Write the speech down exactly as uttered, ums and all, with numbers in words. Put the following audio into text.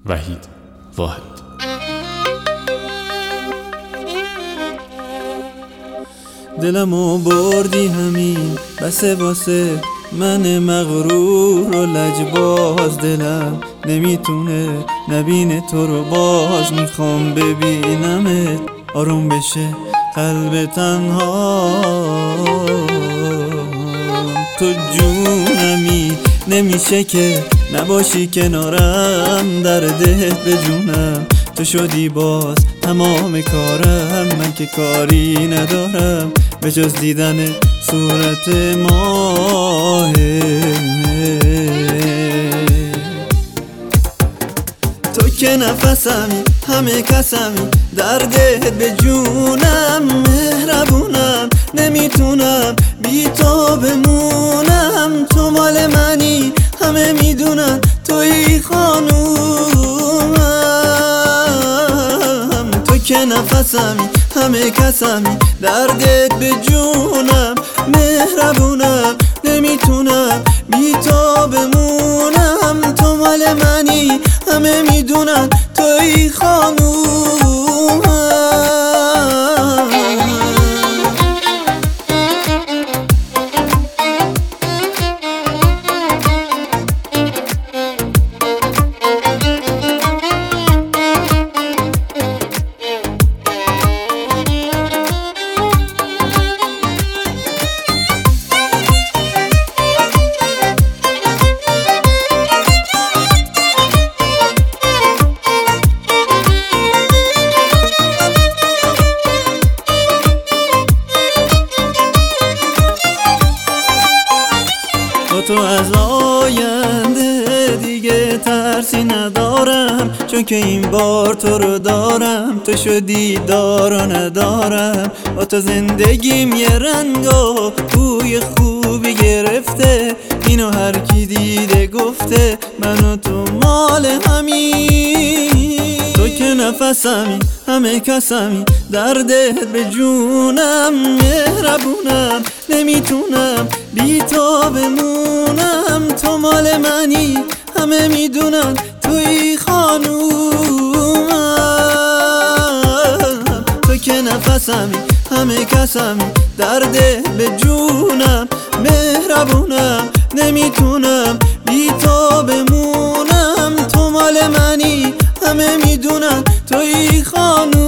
وحید واحد. دلمو بردی همین بسه واسه من مغرور و لجباز، دلم نمیتونه نبینه تو رو باز، میخوام ببینمت آروم بشه قلب تنها. تو جونمی نمیشه که نباشی کنارم، دردت به جونم تو شدی باز تمام کارم. من که کاری ندارم به جز دیدن صورت ماه. تو که نفسمی همه کسمی، دردت به جونم مهربونم، نمیتونم بی تو بمونم. تو مال منی همه میدونن توی خانومم. تو که نفسمی همه کسمی، دردت به جونم مهربونم، نمیتونم بی تو بمونم. تو مال منی همه میدونن توی خانومم. تو از آینده دیگه ترسی ندارم، چون که این بار تو رو دارم. تو شدی دار و ندارم، با تو زندگیم یه رنگ و بوی خوبی گرفته. اینو هر کی دیده گفته من و تو مال همین. تو که نفسمی همه کسمی، دردت به جونم مهربونم، نمیتونم بی تو بمونم. تو مال منی همه میدونن توی خانومم. تو که نفسمی همه کسمی، دردت به جونم مهربونم، نمیتونم بی تو بمونم. تو مال منی همه میدونن توی خانومم.